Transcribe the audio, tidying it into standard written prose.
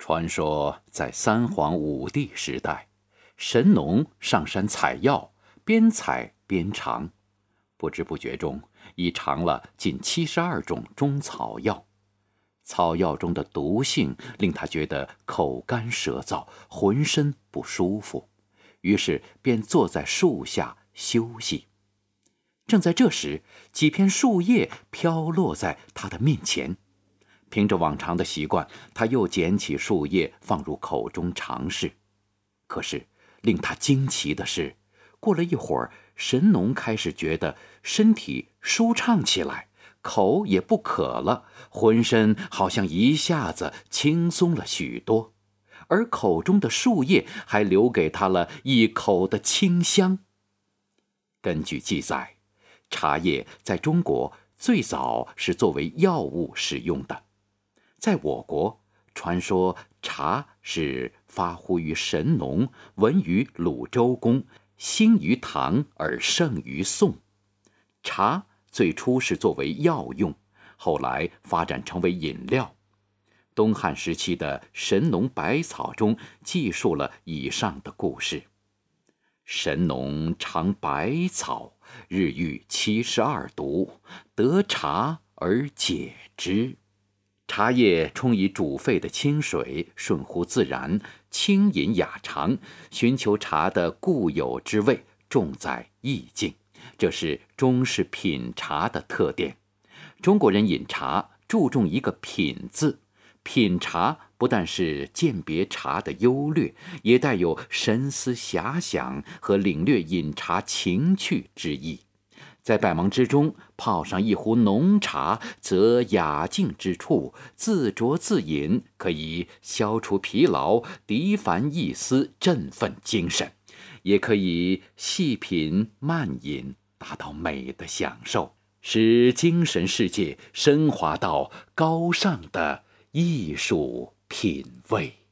传说在三皇五帝时代，神农上山采药，边采边尝，不知不觉中已尝了近72种中草药。草药中的毒性令他觉得口干舌燥，浑身不舒服，于是便坐在树下休息。正在这时，几片树叶飘落在他的面前。凭着往常的习惯，他又捡起树叶放入口中尝试。可是令他惊奇的是，过了一会儿，神农开始觉得身体舒畅起来，口也不渴了，浑身好像一下子轻松了许多，而口中的树叶还留给他了一口的清香。根据记载，茶叶在中国最早是作为药物使用的。在我国，传说茶是发乎于神农，闻于鲁周公，兴于唐而盛于宋。茶最初是作为药用，后来发展成为饮料。东汉时期的《神农百草》中记述了以上的故事。神农尝百草，日遇72毒，得茶而解之。茶叶充以煮沸的清水，顺乎自然，清饮雅尝，寻求茶的固有之味，重在意境，这是中式品茶的特点。中国人饮茶注重一个品字，品茶不但是鉴别茶的优劣，也带有深思遐想和领略饮茶情趣之意。在百忙之中泡上一壶浓茶，则雅静之处，自酌自饮，可以消除疲劳，涤烦易思，振奋精神；也可以细品慢饮，达到美的享受，使精神世界升华到高尚的艺术品味。